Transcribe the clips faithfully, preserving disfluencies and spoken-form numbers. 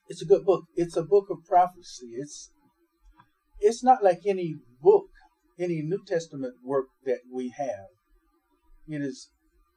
it's a good book. It's a book of prophecy. It's it's not like any book, any New Testament work that we have. It is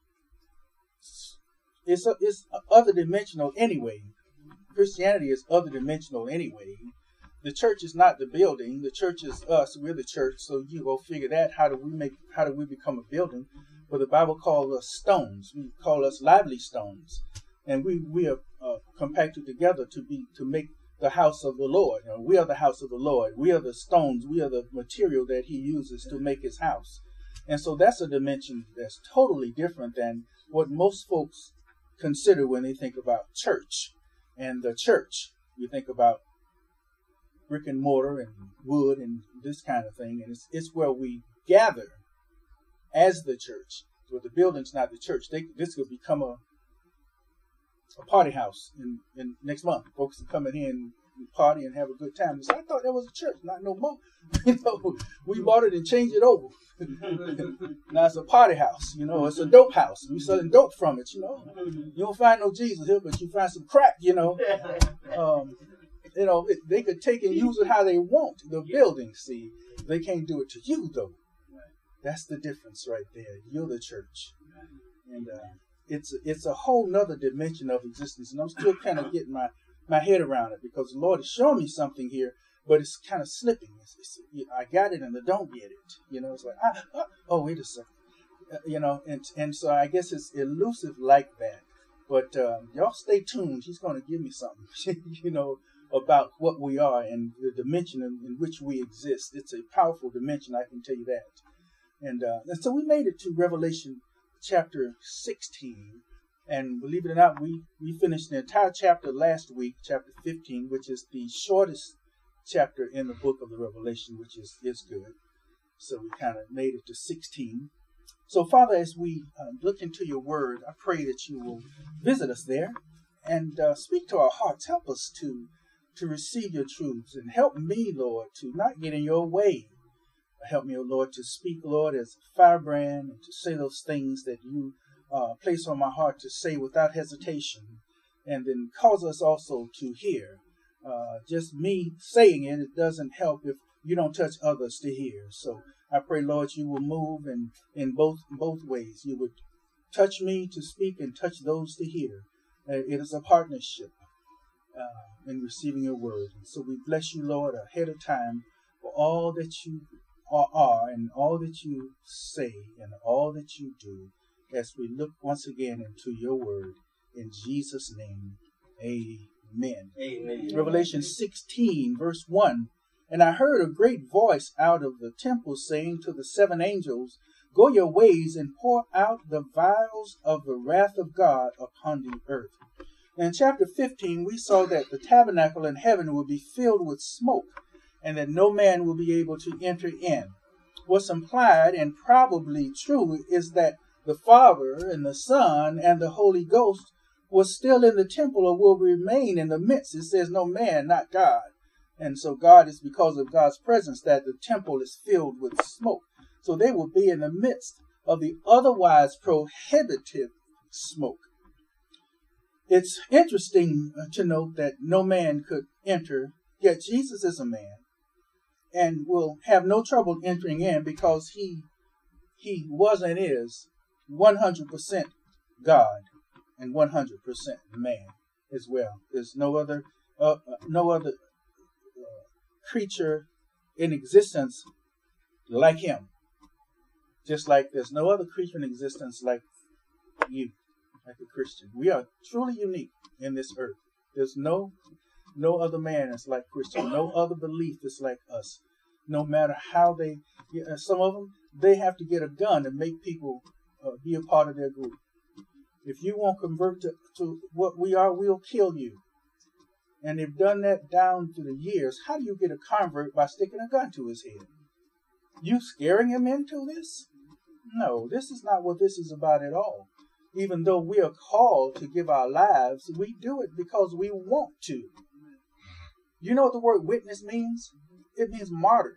it's a, it's other dimensional anyway. Christianity is other dimensional anyway. The church is not the building. The church is us. We're the church. So you go figure that. How do we make? How do we become a building? Well, the Bible calls us stones. We call us lively stones, and we we are uh, compacted together to be to make the house of the Lord. You know, we are the house of the Lord. We are the stones. We are the material that He uses to make His house. And so that's a dimension that's totally different than what most folks consider when they think about church. And the church, you think about brick and mortar and wood and this kind of thing. And it's, it's where we gather as the church. Where the building's not the church. They, this could become a a party house in, in next month. Folks are coming in and party and have a good time. So I thought that was a church, not no more. You know, we bought it and changed it over. Now it's a party house. You know, it's a dope house. We selling dope from it. You know, you don't find no Jesus here, but you find some crack. You know. Um, You know, it, they could take and use it how they want, the building, see. They can't do it to you, though. That's the difference right there. You're the church. And uh, it's, it's a whole nother dimension of existence. And I'm still kind of getting my, my head around it because the Lord is showing me something here, but it's kind of slipping. It's, it's, I got it and I don't get it. You know, it's like, ah, ah, oh, wait a second. Uh, you know, and, and so I guess it's elusive like that. But um, y'all stay tuned. He's going to give me something, you know, about what we are and the dimension in, in which we exist. It's a powerful dimension, I can tell you that. And, uh, and so we made it to Revelation chapter sixteen. And believe it or not, we, we finished the entire chapter last week, chapter fifteen, which is the shortest chapter in the book of the Revelation, which is, is good. So we kind of made it to sixteen. So, Father, as we uh, look into your word, I pray that you will visit us there and uh, speak to our hearts. Help us to to receive your truths, and help me, Lord, to not get in your way. Help me, O Lord, to speak, Lord, as a firebrand, and to say those things that you uh, place on my heart to say without hesitation, and then cause us also to hear. Uh, just me saying it, it doesn't help if you don't touch others to hear. So I pray, Lord, you will move in, in both both ways. You would touch me to speak and touch those to hear. Uh, it is a partnership. Uh, in receiving your word. So we bless you, Lord, ahead of time for all that you are, are and all that you say and all that you do as we look once again into your word. In Jesus' name, amen. Amen. Revelation sixteen, verse one. And I heard a great voice out of the temple saying to the seven angels, go your ways and pour out the vials of the wrath of God upon the earth. In chapter fifteen, we saw that the tabernacle in heaven will be filled with smoke and that no man will be able to enter in. What's implied and probably true is that the Father and the Son and the Holy Ghost was still in the temple or will remain in the midst. It says no man, not God. And so God is because of God's presence that the temple is filled with smoke. So they will be in the midst of the otherwise prohibitive smoke. It's interesting to note that no man could enter, yet Jesus is a man and will have no trouble entering in because he he was and is one hundred percent God and one hundred percent man as well. There's no other uh, no other uh, creature in existence like him. Just like there's no other creature in existence like you. Like a Christian. We are truly unique in this earth. There's no no other man that's like Christian. No other belief that's like us. No matter how they, some of them, they have to get a gun to make people uh, be a part of their group. If you won't convert to, to what we are, we'll kill you. And they've done that down through the years. How do you get a convert by sticking a gun to his head? You scaring him into this? No, this is not what this is about at all. Even though we are called to give our lives, we do it because we want to. You know what the word witness means? It means martyr.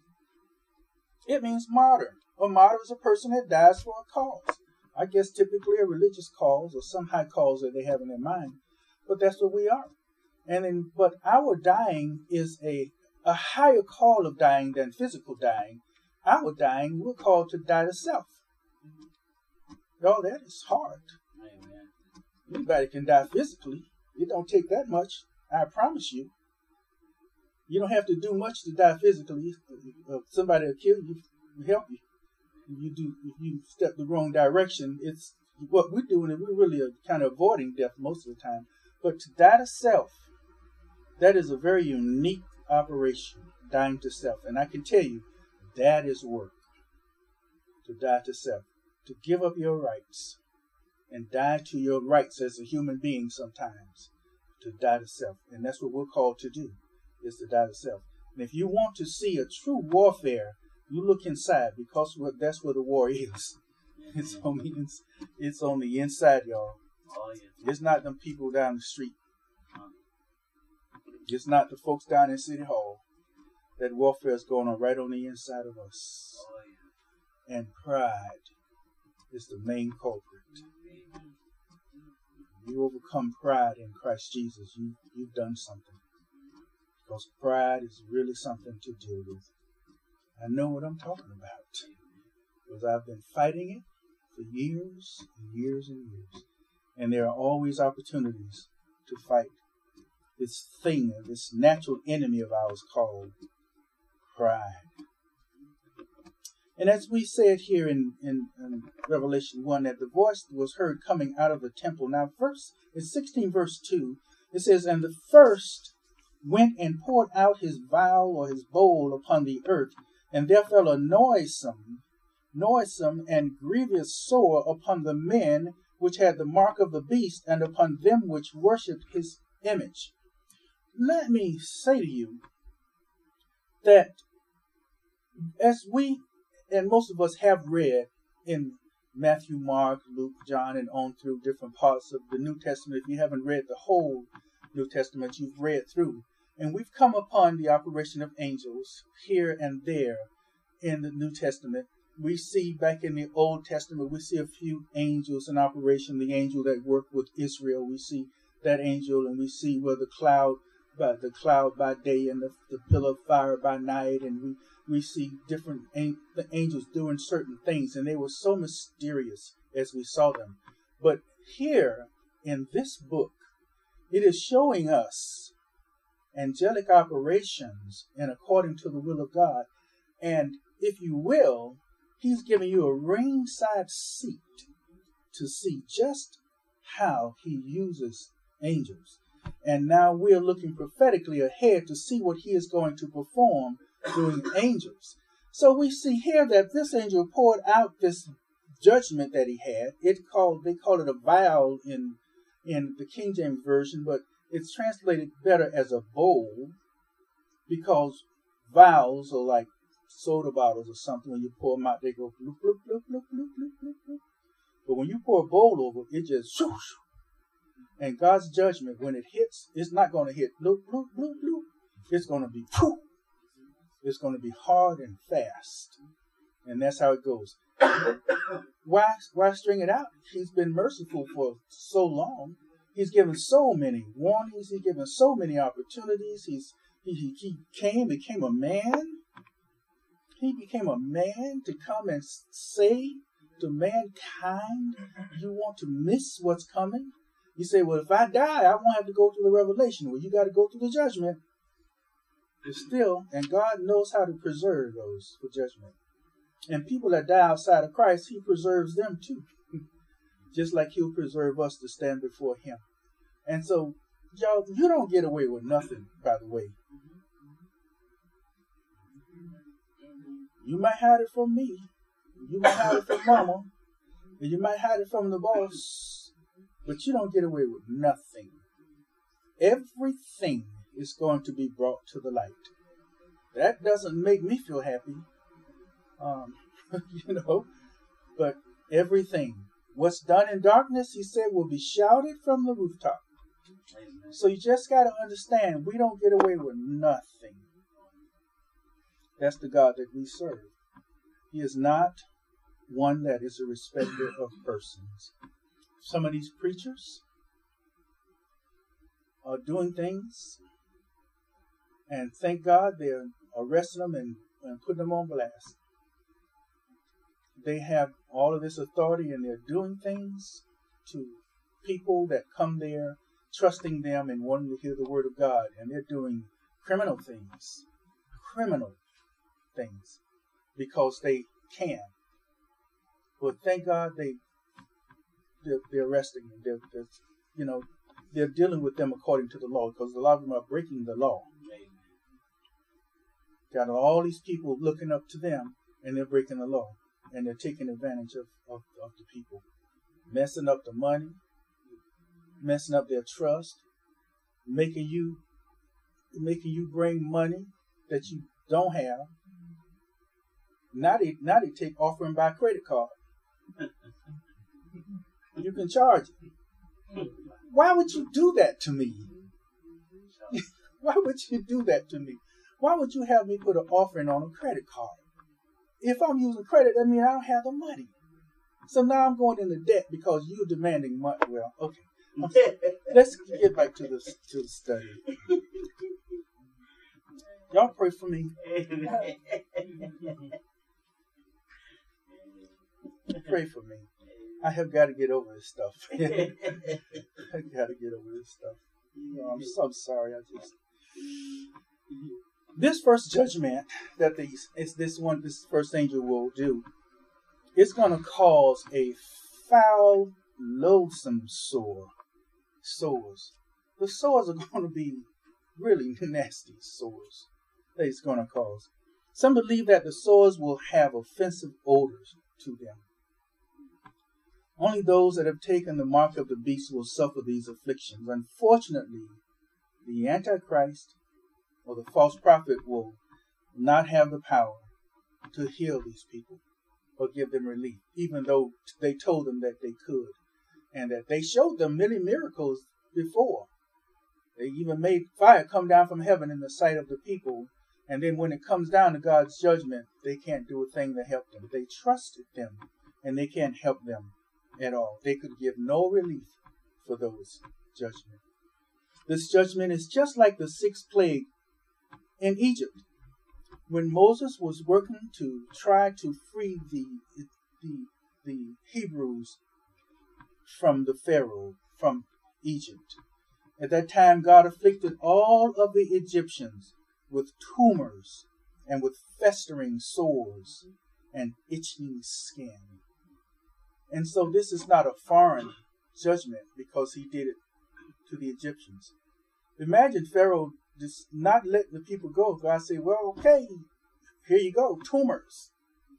It means martyr. A martyr is a person that dies for a cause. I guess typically a religious cause or some high cause that they have in their mind. But that's what we are. And then, but our dying is a, a higher call of dying than physical dying. Our dying, we're called to die to self. Oh, that is hard. Amen. Anybody can die physically. It don't take that much. I promise you. You don't have to do much to die physically. If somebody will kill you, help you. If you do, if you step the wrong direction, it's what we're doing. And we're really kind of avoiding death most of the time. But to die to self, that is a very unique operation. Dying to self, and I can tell you, that is work. To die to self, to give up your rights, and die to your rights as a human being. Sometimes, to die to self, and that's what we're called to do. Is to die to self. And if you want to see a true warfare, you look inside, because that's where the war is. It's on the ins- it's on the inside, y'all. Oh, yeah. It's not them people down the street. It's not the folks down in City Hall. That warfare is going on right on the inside of us. Oh, yeah. And pride is the main culprit. You overcome pride in Christ Jesus, you, you've done something. Because pride is really something to deal with. I know what I'm talking about. Because I've been fighting it for years and years and years. And there are always opportunities to fight this thing, this natural enemy of ours called pride. And as we said here in, in, in Revelation one, that the voice was heard coming out of the temple. Now, verse, in sixteen verse two, it says, and the first went and poured out his vial or his bowl upon the earth, and there fell a noisome, noisome and grievous sore upon the men which had the mark of the beast, and upon them which worshipped his image. Let me say to you that as we, and most of us have read in Matthew, Mark, Luke, John, and on through different parts of the New Testament, if you haven't read the whole New Testament, you've read through. And we've come upon the operation of angels here and there in the New Testament. We see back in the Old Testament, we see a few angels in operation. The angel that worked with Israel, we see that angel, and we see where the cloud, by the cloud by day and the, the pillar of fire by night, and we, we see different an, the angels doing certain things, and they were so mysterious as we saw them. But here in this book, it is showing us angelic operations and according to the will of God. And if you will, he's giving you a ringside seat to see just how he uses angels. And now we're looking prophetically ahead to see what he is going to perform through angels. So we see here that this angel poured out this judgment that he had. It called they call it a vial in in the King James Version, but it's translated better as a bowl, because vials are like soda bottles or something. When you pour them out, they go bloop, bloop, bloop, bloop, bloop, bloop, bloop, bloop. But when you pour a bowl over, it just swoosh. And God's judgment, when it hits, it's not going to hit bloop, bloop, bloop, bloop. It's going to be poof. It's going to be hard and fast. And that's how it goes. Why, why string it out? He's been merciful for so long. He's given so many warnings. He's given so many opportunities. He's he, he, he came, became a man. He became a man to come and say to mankind, you want to miss what's coming? You say, well, if I die, I won't have to go through the revelation. Well, you got to go through the judgment. But still, and God knows how to preserve those for judgment. And people that die outside of Christ, he preserves them too. Just like he'll preserve us to stand before him. And so, y'all, you don't get away with nothing, by the way. You might hide it from me. You might hide it from mama. And you might hide it from the boss. But you don't get away with nothing. Everything is going to be brought to the light. That doesn't make me feel happy. Um, you know, but everything. What's done in darkness, he said, will be shouted from the rooftop. Amen. So you just got to understand, we don't get away with nothing. That's the God that we serve. He is not one that is a respecter of persons. Some of these preachers, are doing things, and thank God they're arresting them and, and putting them on blast. They have all of this authority, and they're doing things to people that come there, trusting them and wanting to hear the word of God, and they're doing criminal things, criminal things, because they can. But thank God they they're, they're arresting them. They're, they're, you know, they're dealing with them according to the law, because a lot of them are breaking the law. Got all these people looking up to them, and they're breaking the law, and they're taking advantage of, of, of the people, messing up the money, messing up their trust, making you making you bring money that you don't have. Now they now they take offering by credit card. You can charge it. Why would you do that to me? Why would you do that to me? Why would you have me put an offering on a credit card? If I'm using credit, that means I don't have the money. So now I'm going into debt because you're demanding money. Well, okay. Let's get back to the to the study. Y'all pray for me. Pray for me. I have got to get over this stuff. I got to get over this stuff. No, I'm so sorry. I just this first judgment that the it's this one this first angel will do. It's going to cause a foul, loathsome sore. Sores. The sores are going to be really nasty sores that it's going to cause. Some believe that the sores will have offensive odors to them. Only those that have taken the mark of the beast will suffer these afflictions. Unfortunately, the Antichrist or the false prophet will not have the power to heal these people or give them relief, even though they told them that they could, and that they showed them many miracles before. They even made fire come down from heaven in the sight of the people, and then when it comes down to God's judgment, they can't do a thing to help them. They trusted them, and they can't help them at all. They could give no relief for those judgments. This judgment is just like the sixth plague in Egypt, when Moses was working to try to free the the, the Hebrews from the Pharaoh, from Egypt. At that time, God afflicted all of the Egyptians with tumors and with festering sores and itching skin. And so this is not a foreign judgment because he did it to the Egyptians. Imagine Pharaoh just not letting the people go. God said, well, okay, here you go, tumors,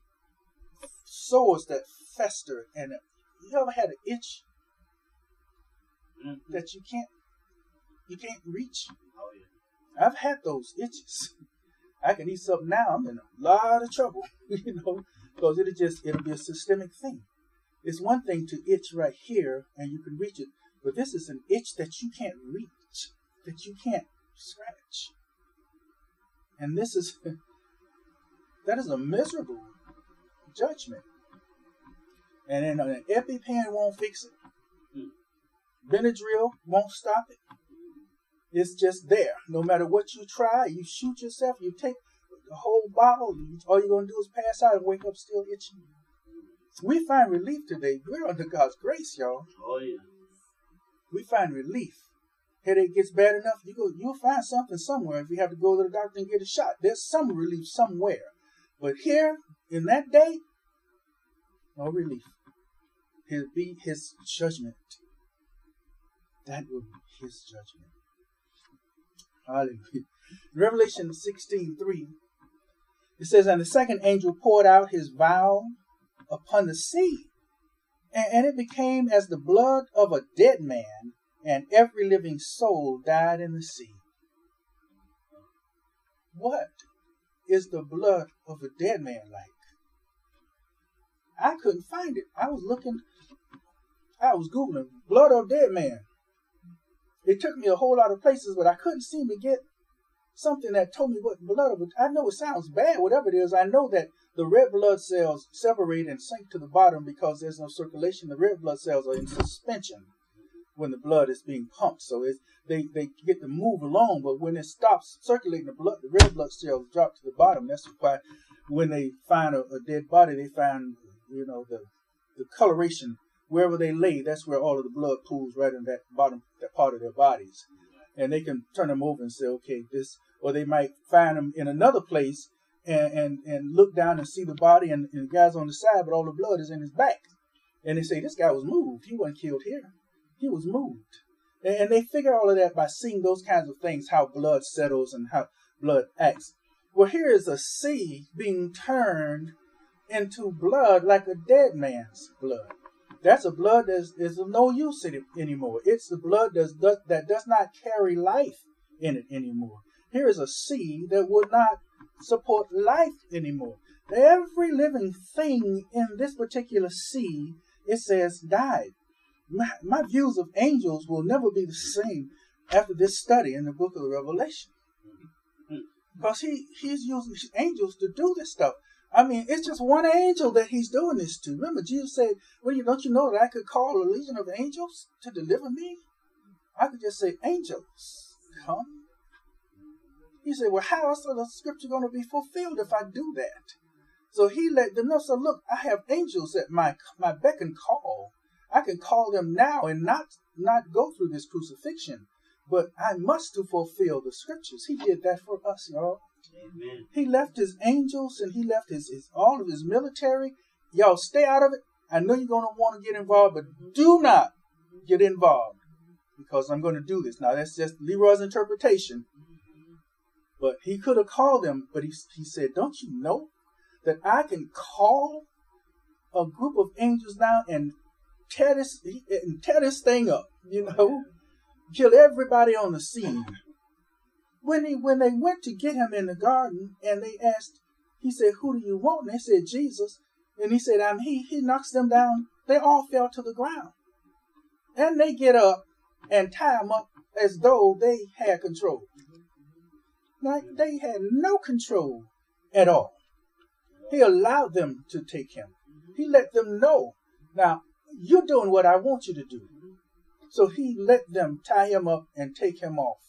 sores that fester. And you ever had an itch mm-hmm. that you can't you can't reach? Oh, yeah. I've had those itches. I can eat something now, I'm in a lot of trouble, you know, because it'll just it'll be a systemic thing. It's one thing to itch right here and you can reach it, but this is an itch that you can't reach, that you can't scratch. And this is that is a miserable judgment. And then an EpiPen won't fix it. Benadryl won't stop it. It's just there. No matter what you try, you shoot yourself, you take the whole bottle, all you're going to do is pass out and wake up still itching. We find relief today. We're under God's grace, y'all. Oh, yeah. We find relief. Headache gets bad enough, you go, you'll find something somewhere. If you have to go to the doctor and get a shot, there's some relief somewhere. But here, in that day, no relief. He'll be his judgment. That will be his judgment. Hallelujah. In Revelation sixteen three, it says, and the second angel poured out his vial upon the sea, and, and it became as the blood of a dead man, and every living soul died in the sea. What is the blood of a dead man like? I couldn't find it. I was looking, I was Googling blood of dead man. It took me a whole lot of places, but I couldn't seem to get something that told me what blood of it. I know it sounds bad, whatever it is. I know that the red blood cells separate and sink to the bottom because there's no circulation. The red blood cells are in suspension when the blood is being pumped. So it's, they, they get to move along, but when it stops circulating the blood, the red blood cells drop to the bottom. That's why when they find a, a dead body, they find, you know, the, the coloration. Wherever they lay, that's where all of the blood pools right in that bottom, that part of their bodies. And they can turn them over and say, okay, this, or they might find them in another place and, and, and look down and see the body and, and the guy's on the side, but all the blood is in his back. And they say, this guy was moved. He wasn't killed here. He was moved. And, and they figure all of that by seeing those kinds of things, how blood settles and how blood acts. Well, here is a sea being turned into blood like a dead man's blood. That's a blood that is, is of no use any, anymore. It's the blood that's, does, that does not carry life in it anymore. Here is a sea that would not support life anymore. Every living thing in this particular sea, it says, died. My, my views of angels will never be the same after this study in the book of the Revelation. Because he, he's using angels to do this stuff. I mean, it's just one angel that he's doing this to. Remember, Jesus said, well, you don't you know that I could call a legion of angels to deliver me? I could just say, angels, come. He said, well, how is the scripture going to be fulfilled if I do that? So he let them know, so look, I have angels at my my beck and call. I can call them now and not, not go through this crucifixion. But I must to fulfill the scriptures. He did that for us, y'all. Amen. He left his angels and he left his, his all of his military. Y'all stay out of it. I know you're going to want to get involved, but do not get involved because I'm going to do this. Now, that's just Leroy's interpretation. But he could have called them, but he, he said, don't you know that I can call a group of angels now and tear this, and tear this thing up, you know, kill everybody on the scene. When he, when they went to get him in the garden and they asked, he said, who do you want? And they said, Jesus. And he said, I'm he. He knocks them down. They all fell to the ground. And they get up and tie him up as though they had control. Like they had no control at all. He allowed them to take him. He let them know, now, you're doing what I want you to do. So he let them tie him up and take him off.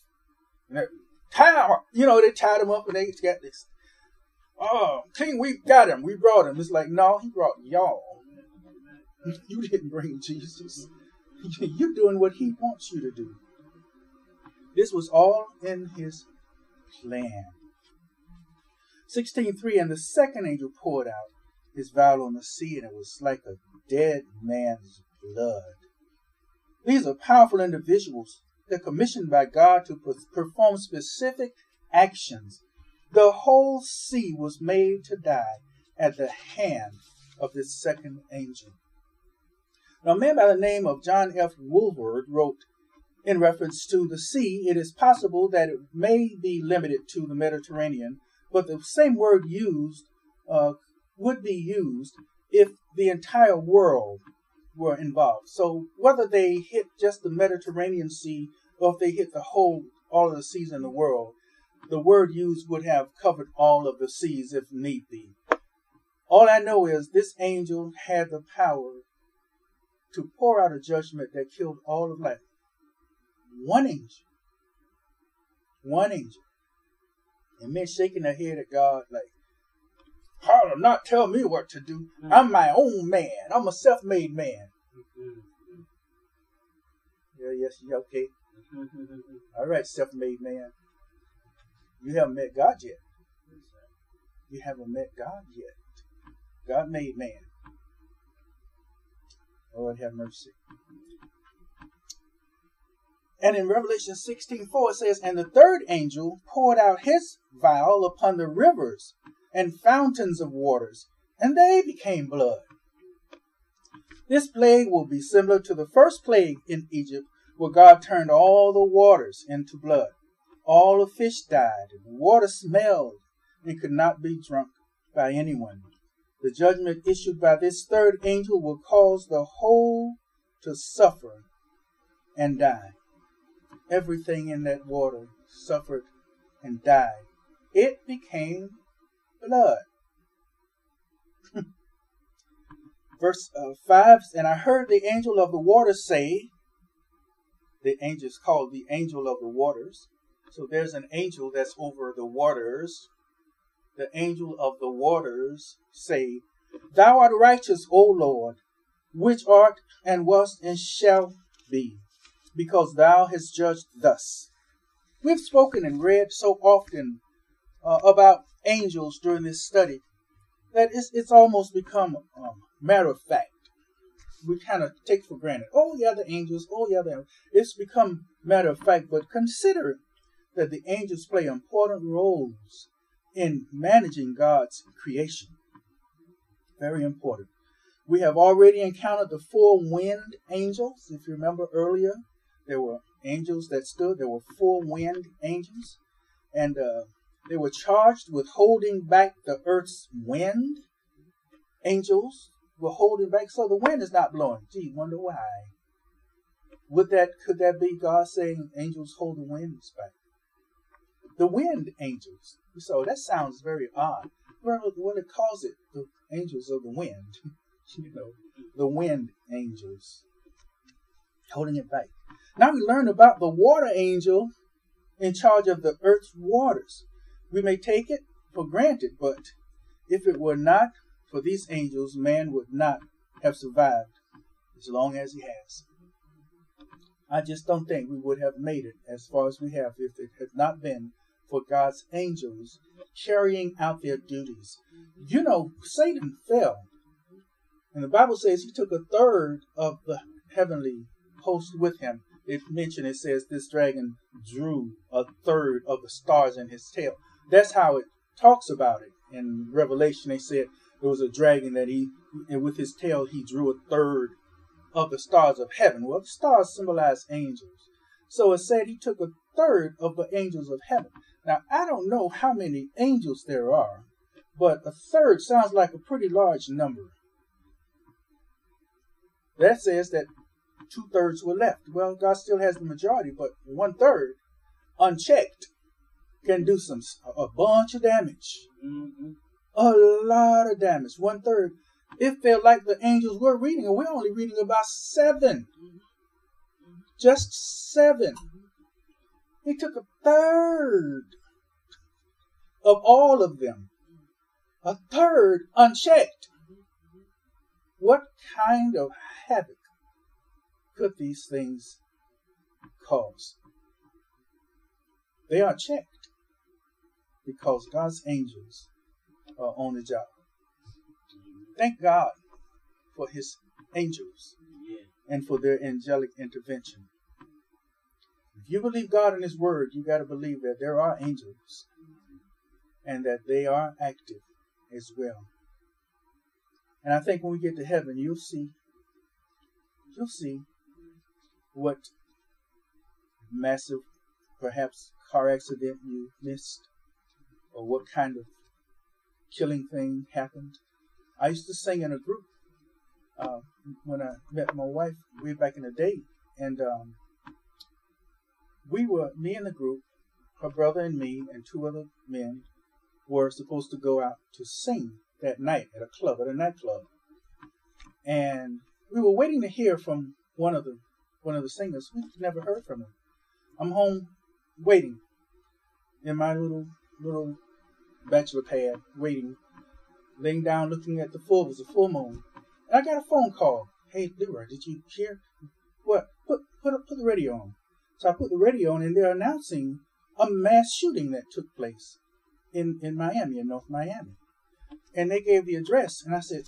Tie him up. You know, they tied him up and they got this. Oh, King, we got him. We brought him. It's like, no, he brought y'all. You didn't bring Jesus. You're doing what he wants you to do. This was all in his plan. sixteen three, and the second angel poured out his vial on the sea, and it was like a dead man's blood. These are powerful individuals. They're commissioned by God to perform specific actions. The whole sea was made to die at the hand of this second angel. Now, a man by the name of John F. Woolward wrote, in reference to the sea, it is possible that it may be limited to the Mediterranean, but the same word used uh, would be used if the entire world were involved. So whether they hit just the Mediterranean Sea or if they hit the whole, all of the seas in the world, the word used would have covered all of the seas if need be. All I know is this angel had the power to pour out a judgment that killed all of life. One angel. One angel. And men shaking their head at God like, God will not tell me what to do. I'm my own man. I'm a self-made man. Yeah, yes, yeah, okay. All right, self-made man. You haven't met God yet. You haven't met God yet. God made man. Lord have mercy. And in Revelation sixteen four it says, and the third angel poured out his vial upon the rivers and fountains of waters, and they became blood. This plague will be similar to the first plague in Egypt, where God turned all the waters into blood. All the fish died, and the water smelled and could not be drunk by anyone. The judgment issued by this third angel will cause the whole to suffer and die. Everything in that water suffered and died. It became blood. Verse uh, five, and I heard the angel of the water say, The angel is called the angel of the waters. So there's an angel that's over the waters. The angel of the waters say, Thou art righteous, O Lord, which art and wast and shall be, because thou hast judged thus. We've spoken and read so often uh, about angels during this study that it's, it's almost become um, matter of fact. We kind of take for granted, oh yeah, the angels, oh yeah, the angels. It's become matter of fact, but consider that the angels play important roles in managing God's creation. Very important. We have already encountered the four wind angels. If you remember earlier, there were angels that stood. There were four wind angels. And uh, they were charged with holding back the earth's wind. Angels were holding back. So the wind is not blowing. Gee, wonder why. Would that, could that be God saying angels hold the winds back? The wind angels. So that sounds very odd. Well, well, it calls it the angels of the wind. You know, the wind angels holding it back. Now we learn about the water angel in charge of the earth's waters. We may take it for granted, but if it were not for these angels, man would not have survived as long as he has. I just don't think we would have made it as far as we have if it had not been for God's angels carrying out their duties. You know, Satan fell. And the Bible says he took a third of the heavenly host with him. It mentioned, it says this dragon drew a third of the stars in his tail. That's how it talks about it. In Revelation, they said there was a dragon that he, and with his tail, he drew a third of the stars of heaven. Well, the stars symbolize angels. So it said he took a third of the angels of heaven. Now, I don't know how many angels there are, but a third sounds like a pretty large number. That says that two-thirds were left. Well, God still has the majority, but one-third, unchecked, can do some a bunch of damage. Mm-hmm. A lot of damage. One-third. It felt like the angels were reading, and we're only reading about seven. Mm-hmm. Just seven. He took a third of all of them. A third unchecked. What kind of havoc could these things cause? They are checked because God's angels are on the job. Thank God for his angels and for their angelic intervention. If you believe God and his word, you got to believe that there are angels and that they are active as well. And I think when we get to heaven, you'll see, you'll see what massive, perhaps, car accident you missed, or what kind of killing thing happened. I used to sing in a group uh, when I met my wife way back in the day, and um, we were, me and the group, her brother and me, and two other men, were supposed to go out to sing that night at a club, at a nightclub. And we were waiting to hear from one of the one of the singers. We've never heard from him. I'm home waiting in my little little bachelor pad, waiting, laying down, looking at the full, it was a full moon. And I got a phone call. Hey, Leroy, did you hear? What? Put put put the radio on. So I put the radio on, and they're announcing a mass shooting that took place in, in Miami, in North Miami. And they gave the address, and I said,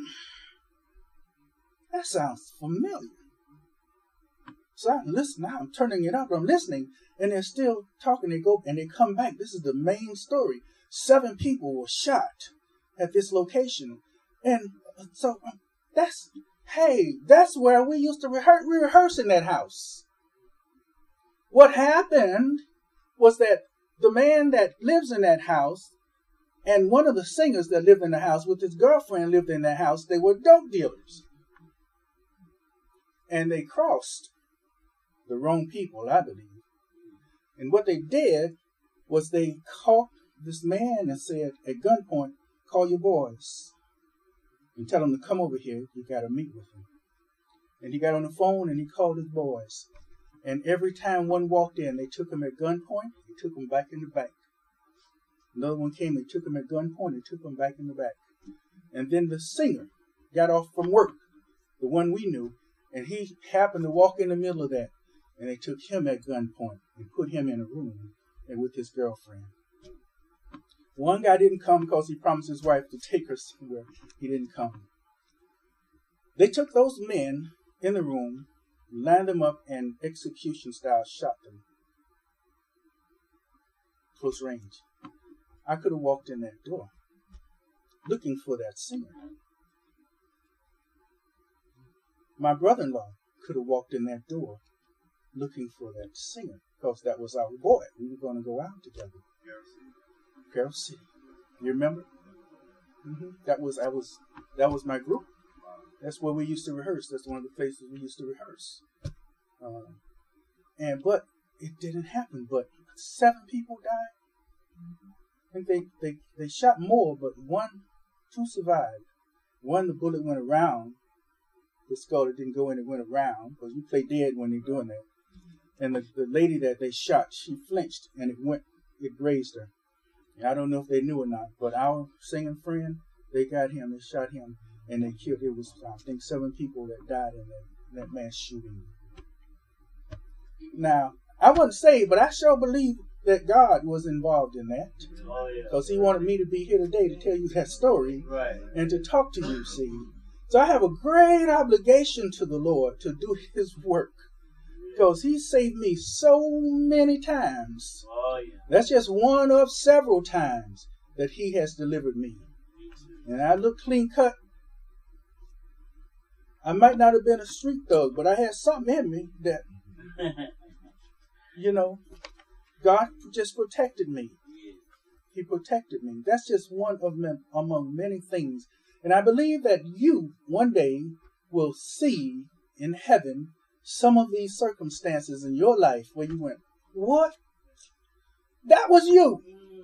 that sounds familiar. So I'm listening, now I'm turning it up, I'm listening, and they're still talking. They go and they come back. This is the main story. Seven people were shot at this location. And so that's, hey, that's where we used to rehearse, rehearse in that house. What happened was that the man that lives in that house and one of the singers that lived in the house with his girlfriend lived in that house, they were dope dealers. And they crossed the wrong people, I believe. And what they did was they caught this man and said, at gunpoint, call your boys and tell them to come over here. You got to meet with them. And he got on the phone and he called his boys. And every time one walked in, they took him at gunpoint, they took him back in the back. Another one came, they took him at gunpoint, they took him back in the back. And then the singer got off from work, the one we knew, and he happened to walk in the middle of that. And they took him at gunpoint and put him in a room and with his girlfriend. One guy didn't come because he promised his wife to take her somewhere. He didn't come. They took those men in the room, lined them up, and execution style shot them. Close range. I could have walked in that door looking for that singer. My brother-in-law could have walked in that door looking for that singer because that was our boy. We were going to go out together. Carol City. You remember? Mm-hmm. That was I was that was my group. That's where we used to rehearse. That's one of the places we used to rehearse. Um, and but it didn't happen. But seven people died. I think they, they, they shot more, but one, two survived. One, the bullet went around the skull. It didn't go in, it went around because you play dead when they're doing that. And the, the lady that they shot, she flinched and it went, it grazed her. And I don't know if they knew or not, but our singing friend, they got him, they shot him, and they killed. It was, I think, seven people that died in that, that mass shooting. Now, I wasn't saved, but I sure believe that God was involved in that. Oh, yeah. Because he wanted me to be here today to tell you that story. Right. And to talk to you, see. So I have a great obligation to the Lord to do his work. Because he saved me so many times. Oh, yeah. That's just one of several times that he has delivered me. And I look clean cut. I might not have been a street thug, but I had something in me that, you know, God just protected me. He protected me. That's just one of them among many things. And I believe that you one day will see in heaven some of these circumstances in your life where you went, what? That was you.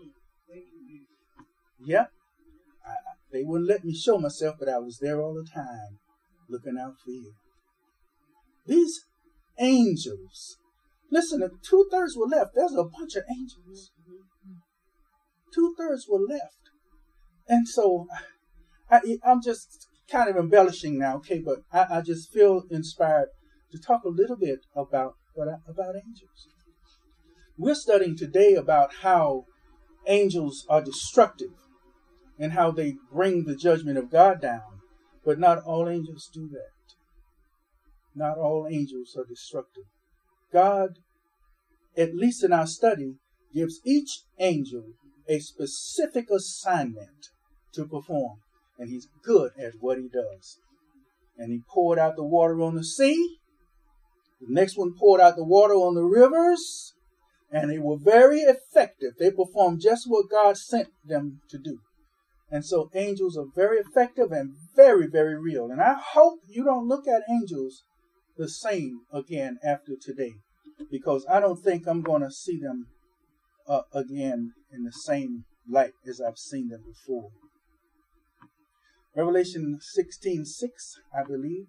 Yeah. I, they wouldn't let me show myself, but I was there all the time looking out for you. These angels. Listen, if two-thirds were left, there's a bunch of angels. Two-thirds were left. And so I, I'm just kind of embellishing now, okay, but I, I just feel inspired to talk a little bit about, about angels. We're studying today about how angels are destructive and how they bring the judgment of God down. But not all angels do that. Not all angels are destructive. God, at least in our study, gives each angel a specific assignment to perform. And he's good at what he does. And he poured out the water on the sea. The next one poured out the water on the rivers. And they were very effective. They performed just what God sent them to do. And so angels are very effective and very, very real. And I hope you don't look at angels the same again after today. Because I don't think I'm going to see them uh, again in the same light as I've seen them before. Revelation sixteen six, I believe.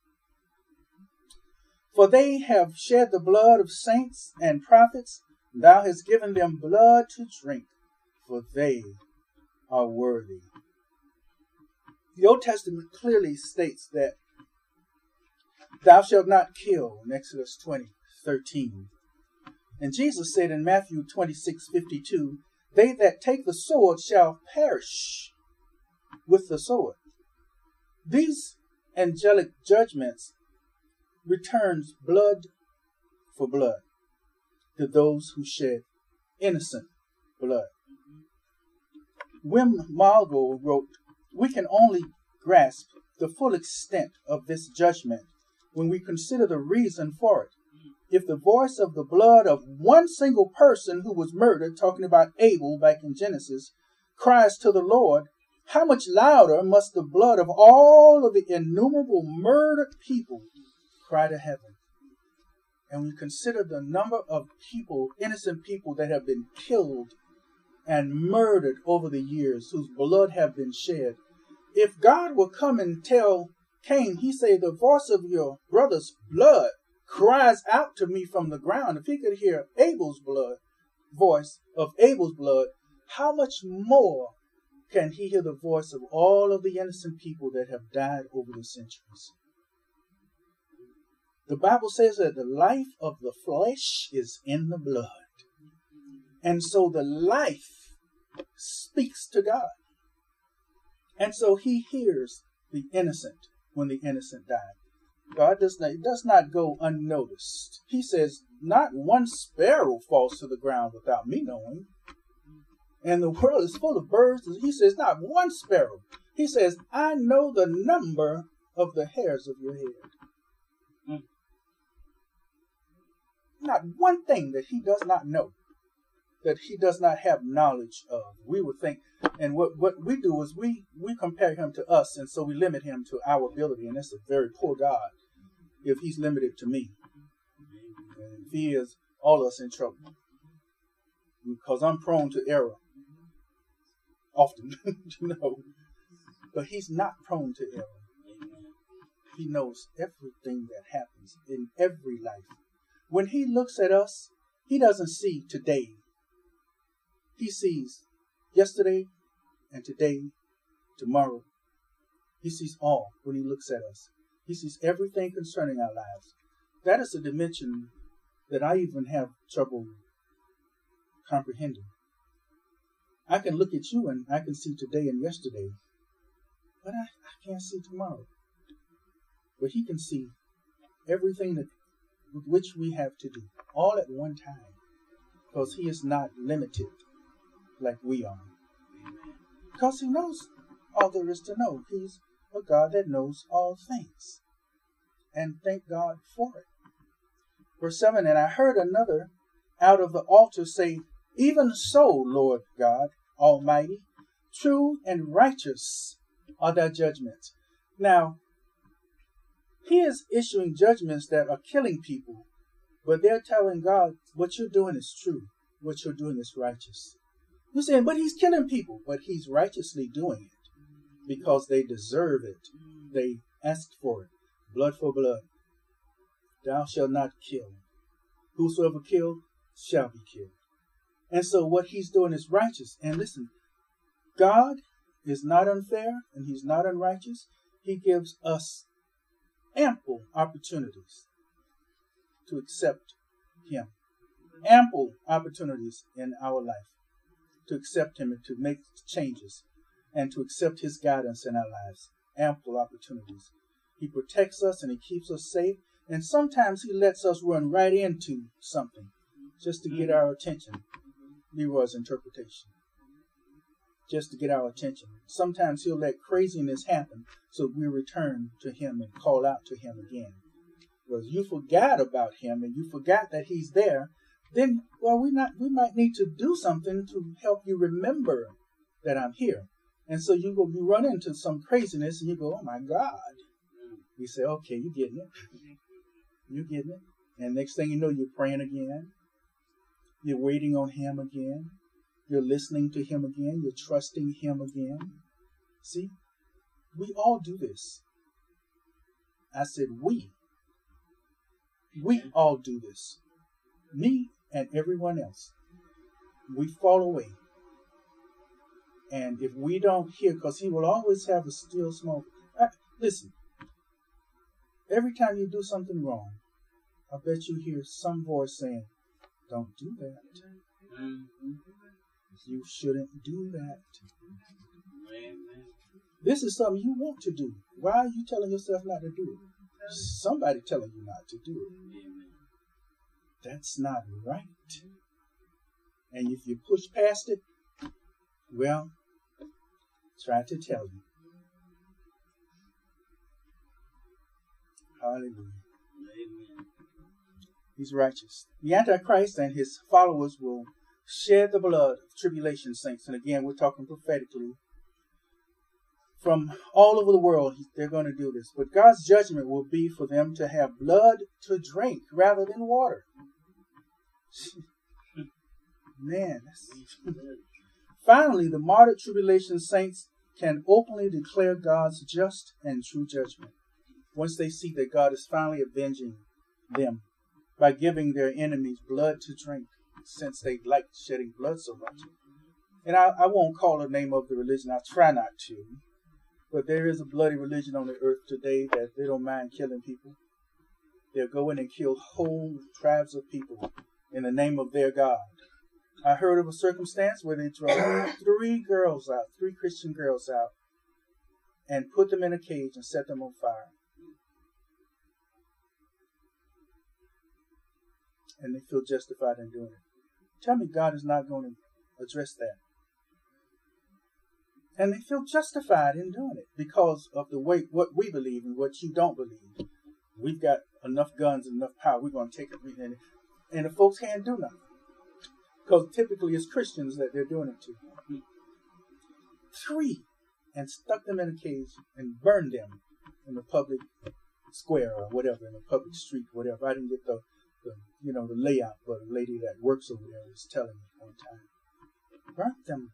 For they have shed the blood of saints and prophets. Thou hast given them blood to drink, for they are worthy. The Old Testament clearly states that thou shalt not kill in Exodus twenty thirteen. And Jesus said in Matthew twenty-six fifty-two, they that take the sword shall perish with the sword. These angelic judgments returns blood for blood to those who shed innocent blood. Wim Margo wrote, we can only grasp the full extent of this judgment when we consider the reason for it. If the voice of the blood of one single person who was murdered, talking about Abel back in Genesis, cries to the Lord, how much louder must the blood of all of the innumerable murdered people cry to heaven? And we consider the number of people, innocent people that have been killed and murdered over the years, whose blood have been shed. If God will come and tell Cain, he say, the voice of your brother's blood cries out to me from the ground, if he could hear Abel's blood, voice of Abel's blood, how much more can he hear the voice of all of the innocent people that have died over the centuries? The Bible says that the life of the flesh is in the blood. And so the life speaks to God. And so he hears the innocent when the innocent died. God does not, it does not go unnoticed. He says, not one sparrow falls to the ground without me knowing. And the world is full of birds. He says, not one sparrow. He says, I know the number of the hairs of your head. Mm. Not one thing that he does not know, that he does not have knowledge of. We would think, and what, what we do is we, we compare him to us, and so we limit him to our ability, and that's a very poor God if he's limited to me. And if he is, all of us in trouble. Because I'm prone to error. Often, you know. But he's not prone to error. He knows everything that happens in every life. When he looks at us, he doesn't see today. He sees yesterday and today, tomorrow. He sees all when he looks at us. He sees everything concerning our lives. That is a dimension that I even have trouble comprehending. I can look at you and I can see today and yesterday, but I, I can't see tomorrow. But he can see everything that with which we have to do, all at one time, because he is not limited like we are. Because he knows all there is to know. He's a God that knows all things. And thank God for it. Verse seven, and I heard another out of the altar say, even so, Lord God Almighty, true and righteous are thy judgments. Now, he is issuing judgments that are killing people, but they're telling God, what you're doing is true. What you're doing is righteous. You're saying, but he's killing people, but he's righteously doing it because they deserve it. They asked for it. Blood for blood. Thou shalt not kill. Whosoever killed shall be killed. And so what he's doing is righteous. And listen, God is not unfair and he's not unrighteous. He gives us ample opportunities to accept him. Ample opportunities in our life to accept him and to make changes and to accept his guidance in our lives. Ample opportunities. He protects us and he keeps us safe. And sometimes he lets us run right into something just to get our attention. Leroy's interpretation. Just to get our attention. Sometimes he'll let craziness happen so we return to him and call out to him again. Because you forgot about him and you forgot that he's there, then, well, we not we might need to do something to help you remember that I'm here. And so you go, you run into some craziness and you go, oh my God. You say, okay, you're getting it. You're getting it. And next thing you know, you're praying again. You're waiting on him again. You're listening to him again. You're trusting him again. See, we all do this. I said we. We all do this. Me and everyone else. We fall away. And if we don't hear, because he will always have a still small. Uh, listen, every time you do something wrong, I bet you hear some voice saying, don't do that. Mm-hmm. You shouldn't do that. Amen. This is something you want to do. Why are you telling yourself not to do it? Somebody telling you not to do it. Amen. That's not right. And if you push past it, well, try to tell you. Hallelujah. Amen. He's righteous. The Antichrist and his followers will shed the blood of tribulation saints. And again, we're talking prophetically. From all over the world, they're going to do this. But God's judgment will be for them to have blood to drink rather than water. Man. That's... Finally, the martyred tribulation saints can openly declare God's just and true judgment. Once they see that God is finally avenging them by giving their enemies blood to drink, since they like shedding blood so much. And I, I won't call the name of the religion. I try not to. But there is a bloody religion on the earth today that they don't mind killing people. They'll go in and kill whole tribes of people in the name of their God. I heard of a circumstance where they drove three girls out, three Christian girls out, and put them in a cage and set them on fire. And they feel justified in doing it. Tell me God is not going to address that. And they feel justified in doing it because of the way what we believe and what you don't believe. We've got enough guns and enough power. We're going to take it. And, and the folks can't do nothing. Because typically it's Christians that they're doing it to. Three. And stuck them in a cage and burned them in the public square or whatever, in the public street, whatever. I didn't get the, the you know, the layout, but a lady that works over there was telling me one time. Burnt them.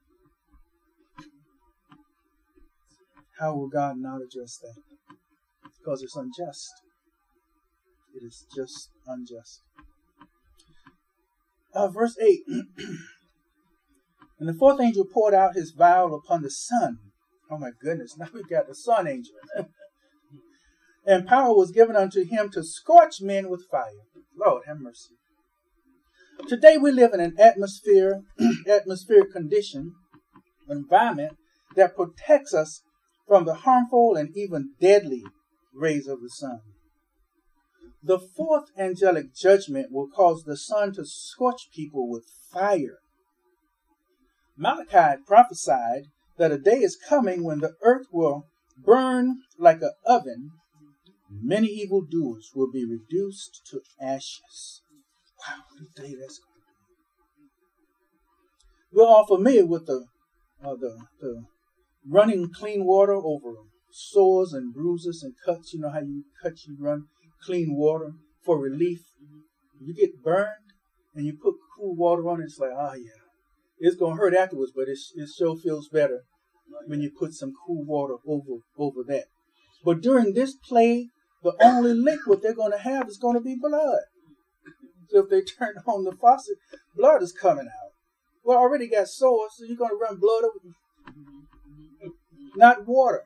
How will God not address that? Because it's unjust. It is just unjust. Uh, verse eight. And the fourth angel poured out his vial upon the sun. Oh my goodness, now we got the sun angel. And power was given unto him to scorch men with fire. Lord, have mercy. Today we live in an atmosphere, atmospheric condition, environment that protects us from the harmful and even deadly rays of the sun. The fourth angelic judgment will cause the sun to scorch people with fire. Malachi prophesied that a day is coming when the earth will burn like an oven. Many evildoers will be reduced to ashes. Wow, the day that's going to be. We're all familiar with the, uh, the, the running clean water over sores and bruises and cuts. You know how you cut, you run clean water for relief. You get burned and you put cool water on it. It's like, oh yeah. It's going to hurt afterwards, but it, it sure feels better when you put some cool water over, over that. But during this plague, the only liquid they're going to have is going to be blood. So if they turn on the faucet, blood is coming out. Well, already got sores, so you're going to run blood over, not water.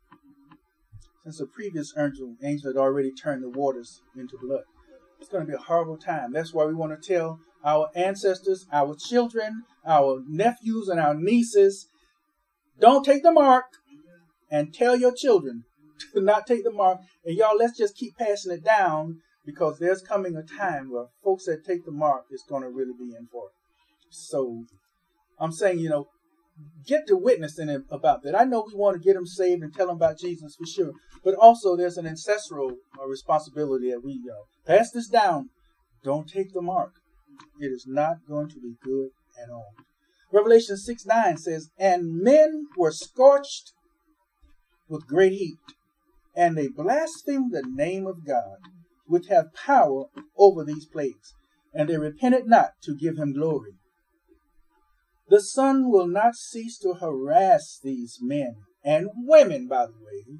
Since the previous angel, angel had already turned the waters into blood. It's going to be a horrible time. That's why we want to tell our ancestors, our children, our nephews, and our nieces, don't take the mark, and tell your children to not take the mark. And y'all, let's just keep passing it down, because there's coming a time where folks that take the mark is going to really be in for it. So I'm saying, you know, get to witnessing about that. I know we want to get them saved and tell them about Jesus for sure, but also there's an ancestral uh, responsibility that we you know, pass this down. Don't take the mark. It is not going to be good at all. Revelation six nine says, and men were scorched with great heat, and they blasphemed the name of God, which hath power over these plagues, and they repented not to give him glory. The sun will not cease to harass these men and women, by the way.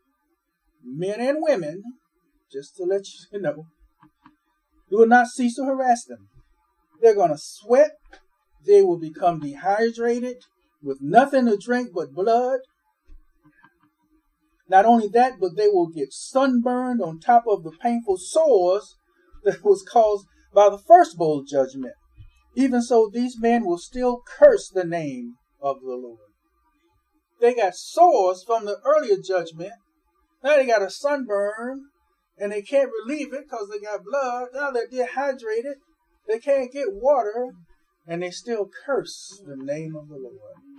Men and women, just to let you know. It will not cease to harass them. They're going to sweat. They will become dehydrated with nothing to drink but blood. Not only that, but they will get sunburned on top of the painful sores that was caused by the first bowl judgment. Even so, these men will still curse the name of the Lord. They got sores from the earlier judgment. Now they got a sunburn, and they can't relieve it because they got blood. Now they're dehydrated. They can't get water, and they still curse the name of the Lord.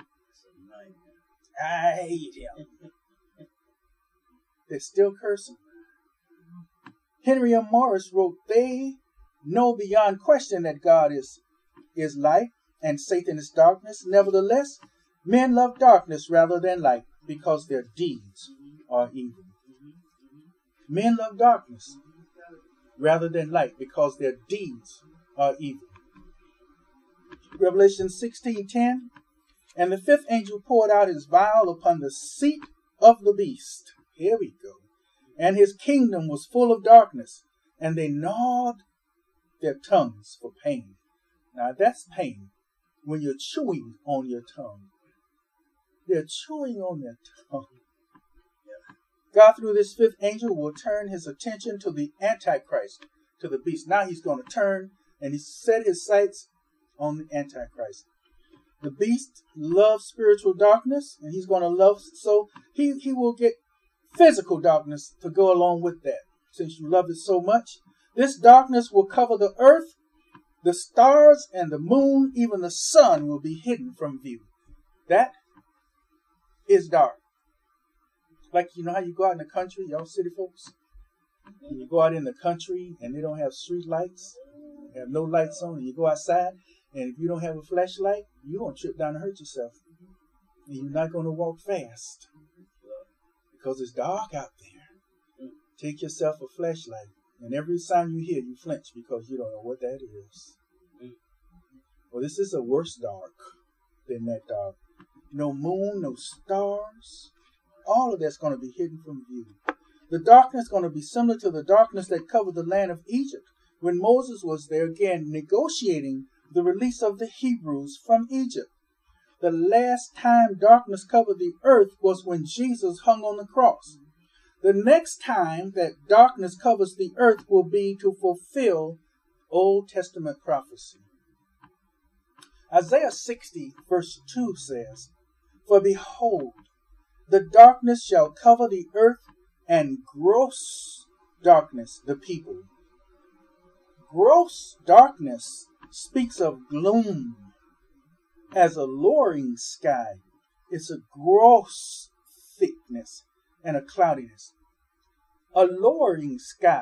I hate him. They're still cursing. Henry M. Morris wrote, they know beyond question that God is is light and Satan is darkness. Nevertheless, men love darkness rather than light because their deeds are evil. Men love darkness rather than light because their deeds are evil. Revelation sixteen ten, and the fifth angel poured out his vial upon the seat of the beast. Here we go. And his kingdom was full of darkness, and they gnawed their tongues for pain. Now that's pain. When you're chewing on your tongue. They're chewing on their tongue. God, through this fifth angel, will turn his attention to the Antichrist, to the beast. Now he's going to turn and he set his sights on the Antichrist. The beast loves spiritual darkness, and he's going to love, so he, he will get physical darkness to go along with that. Since you love it so much, this darkness will cover the earth, the stars, and the moon. Even the sun will be hidden from view. That is dark. Like, you know how you go out in the country, y'all city folks? And you go out in the country and they don't have street lights, they have no lights on, and you go outside, and if you don't have a flashlight, you're going to trip down and hurt yourself. And you're not going to walk fast because it's dark out there. Take yourself a flashlight, and every sound you hear, you flinch because you don't know what that is. Well, this is a worse dark than that dark. No moon, no stars. All of that's going to be hidden from view. The darkness is going to be similar to the darkness that covered the land of Egypt when Moses was there again negotiating the release of the Hebrews from Egypt. The last time darkness covered the earth was when Jesus hung on the cross. The next time that darkness covers the earth will be to fulfill Old Testament prophecy. Isaiah sixty verse two says, "For behold, the darkness shall cover the earth, and gross darkness the people." Gross darkness speaks of gloom as a lowering sky. It's a gross thickness and a cloudiness. A lowering sky,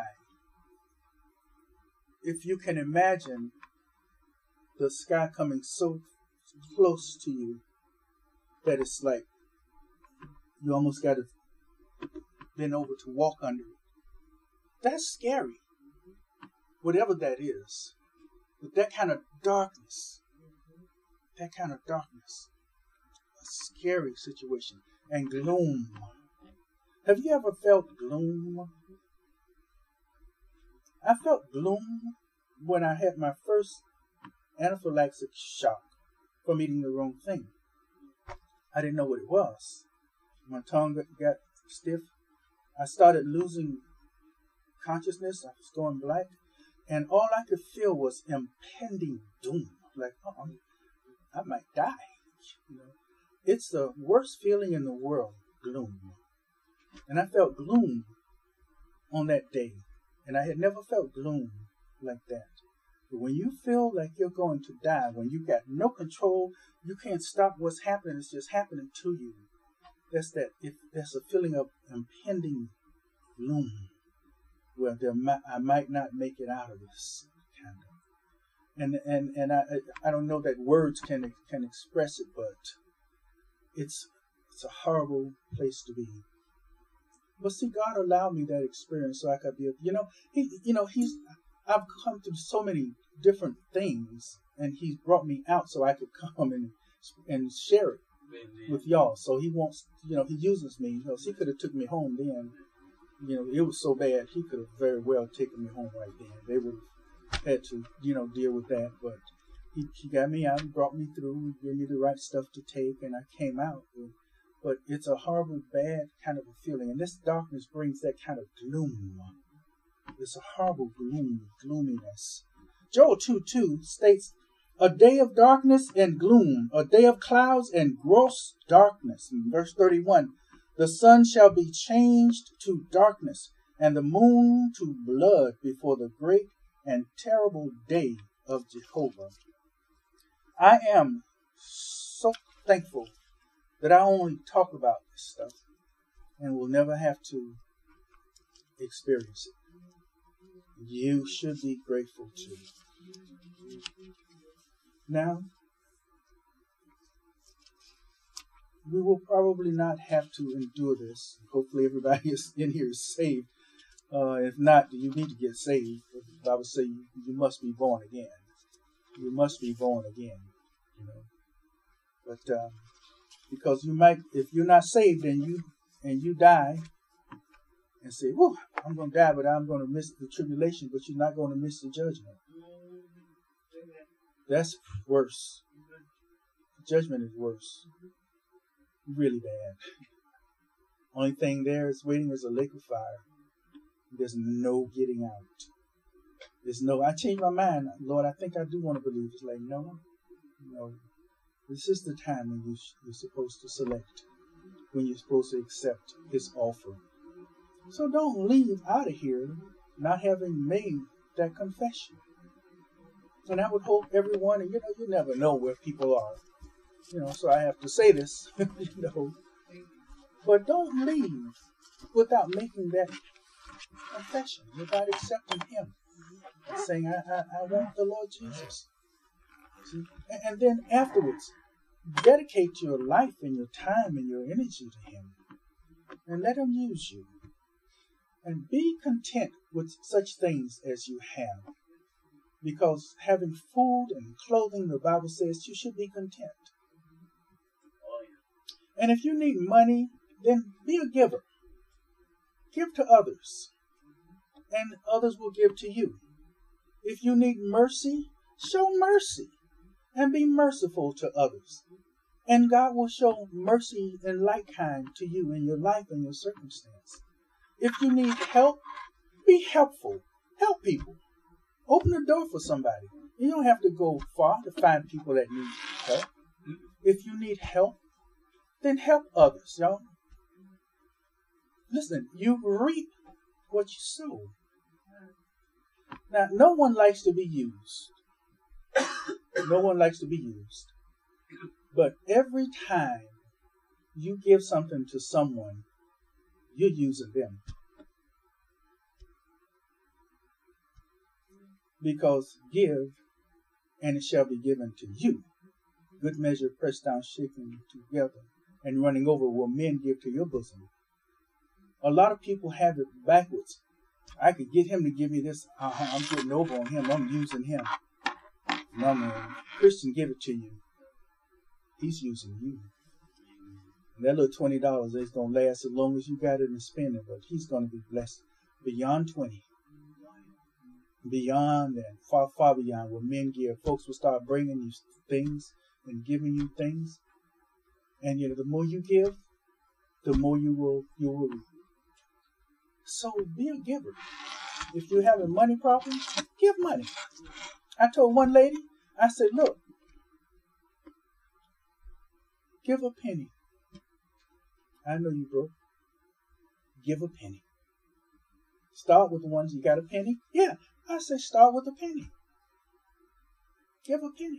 if you can imagine the sky coming so close to you that it's like you almost got to bend over to walk under it. That's scary. Whatever that is. But that kind of darkness, that kind of darkness, a scary situation. And gloom. Have you ever felt gloom? I felt gloom when I had my first anaphylactic shock from eating the wrong thing. I didn't know what it was. My tongue got, got stiff. I started losing consciousness. I was going black. And all I could feel was impending doom. Like, oh, I might die. You know, it's the worst feeling in the world, gloom. And I felt gloom on that day. And I had never felt gloom like that. But when you feel like you're going to die, when you got no control, you can't stop what's happening. It's just happening to you. That's that. If that's a feeling of impending gloom. Well, there might, I might not make it out of this, kind of. And and and I I don't know that words can can express it, but it's it's a horrible place to be. But see, God allowed me that experience so I could be, you know, he you know he's I've come through so many different things, and He's brought me out so I could come and and share it Amen. With y'all. So He wants, you know, He uses me. You know, so He could have took me home then. You know, it was so bad, He could have very well taken me home right then. They would have had to, you know, deal with that. But he, he got me out and brought me through, gave me the right stuff to take, and I came out. But, but it's a horrible, bad kind of a feeling. And this darkness brings that kind of gloom. It's a horrible gloom, gloominess. Joel two two states, "A day of darkness and gloom, a day of clouds and gross darkness." In verse thirty-one, "The sun shall be changed to darkness, and the moon to blood before the great and terrible day of Jehovah." I am so thankful that I only talk about this stuff and will never have to experience it. You should be grateful too. Now, we will probably not have to endure this. Hopefully everybody is in here is saved. Uh, if not, you need to get saved. I would say you, you must be born again. You must be born again. You know, but uh, because you might, if you're not saved and you and you die, and say, "Whoa, I'm going to die, but I'm going to miss the tribulation, but you're not going to miss the judgment." That's worse. Judgment is worse. Really bad. Only thing there is waiting is a lake of fire. There's no getting out. There's no, I changed my mind. Lord, I think I do want to believe. It's like, no, no. This is the time when you, you're supposed to select, when you're supposed to accept his offer. So don't leave out of here not having made that confession. And I would hope everyone, and you know, you never know where people are. You know, so I have to say this, you know. But don't leave without making that confession, without accepting him. And saying, I, I, I want the Lord Jesus. See? And, and then afterwards, dedicate your life and your time and your energy to him. And let him use you. And be content with such things as you have. Because having food and clothing, the Bible says you should be content. And if you need money, then be a giver. Give to others, and others will give to you. If you need mercy, show mercy, and be merciful to others. And God will show mercy and like kind to you in your life and your circumstance. If you need help, be helpful. Help people. Open the door for somebody. You don't have to go far to find people that need help. If you need help, then help others, y'all. Listen, you reap what you sow. Now, no one likes to be used. No one likes to be used. But every time you give something to someone, you're using them. Because give, and it shall be given to you. Good measure, pressed down, shaken together, and running over will men give to your bosom. A lot of people have it backwards. I could get him to give me this. Uh-huh, I'm getting over on him. I'm using him. No, man. Christian, give it to you. He's using you. And that little twenty dollars is going to last as long as you got it and spend it, but he's going to be blessed beyond twenty. Beyond that, far, far beyond what men give. Folks will start bringing you things and giving you things. And you know, the more you give, the more you will you will reap. So be a giver. If you're having money problems, give money. I told one lady, I said, look, give a penny. I know you broke. Give a penny. Start with the ones you got a penny. Yeah, I said start with a penny. Give a penny.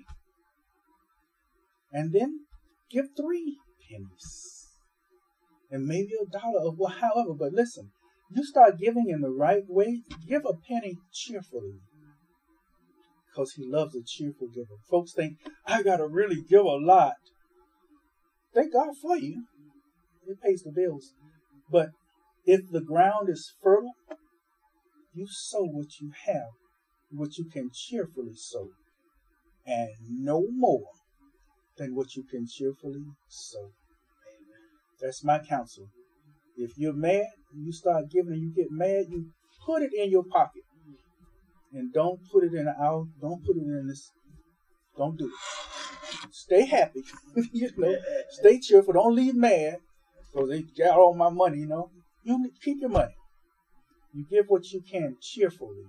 And then give three pennies. And maybe a dollar or well, however. But listen, you start giving in the right way. Give a penny cheerfully. Because he loves a cheerful giver. Folks think, I got to really give a lot. Thank God for you. It pays the bills. But if the ground is fertile, you sow what you have, what you can cheerfully sow. And no more than what you can cheerfully sow. That's my counsel. If you're mad, you start giving and you get mad, you put it in your pocket. And don't put it in our, don't put it in this, don't do it. Stay happy, you know, stay cheerful, don't leave mad, because they got all my money, you know. You keep your money. You give what you can cheerfully.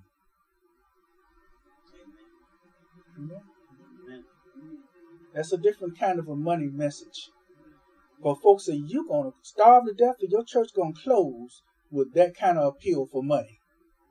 Amen. Amen. That's a different kind of a money message. But folks say, you're going to starve to death or your church going to close with that kind of appeal for money.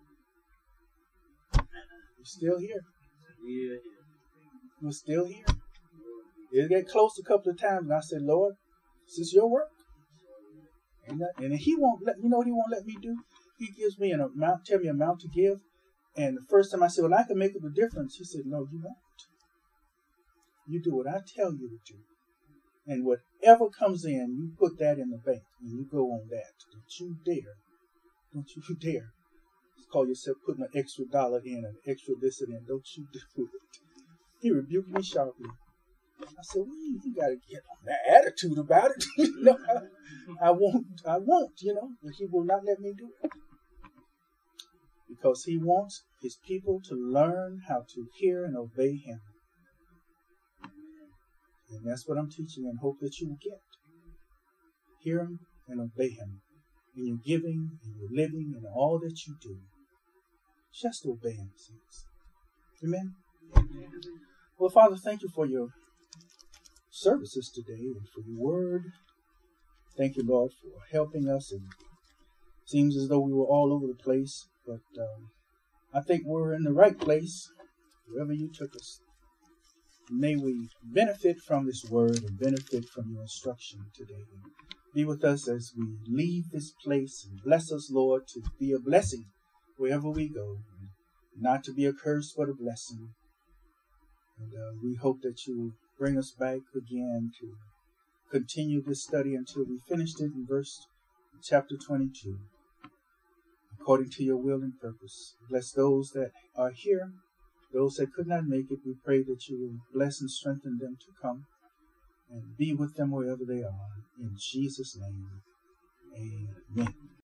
You're still here. Yeah. You're still here. It got close a couple of times and I said, Lord, this is your work. And, that, and he won't let you know what he won't let me do? He gives me an amount, tell me an amount to give. And the first time I said, well, I can make up a difference. He said, no, you won't. You do what I tell you to do. And whatever comes in, you put that in the bank and you go on that. Don't you dare. Don't you dare. Call yourself putting an extra dollar in, an extra this and that. Don't you do it. He rebuked me sharply. I said, well, you, you got to get on that attitude about it. you know, I, I won't, I won't, you know, but he will not let me do it. Because he wants his people to learn how to hear and obey him. And that's what I'm teaching and hope that you will get. Hear him and obey him. In your giving, in your living, in all that you do. Just obey him, saints. Amen? Amen. Well, Father, thank you for your services today and for your word. Thank you, Lord, for helping us. And it seems as though we were all over the place, but um, I think we're in the right place, wherever you took us. May we benefit from this word and benefit from your instruction today. Be with us as we leave this place and bless us, Lord, to be a blessing wherever we go, not to be a curse but a blessing. And uh, we hope that you will bring us back again to continue this study until we finished it in verse chapter twenty-two. According to your will and purpose. Bless those that are here. Those that could not make it, we pray that you will bless and strengthen them to come and be with them wherever they are. In Jesus' name, amen.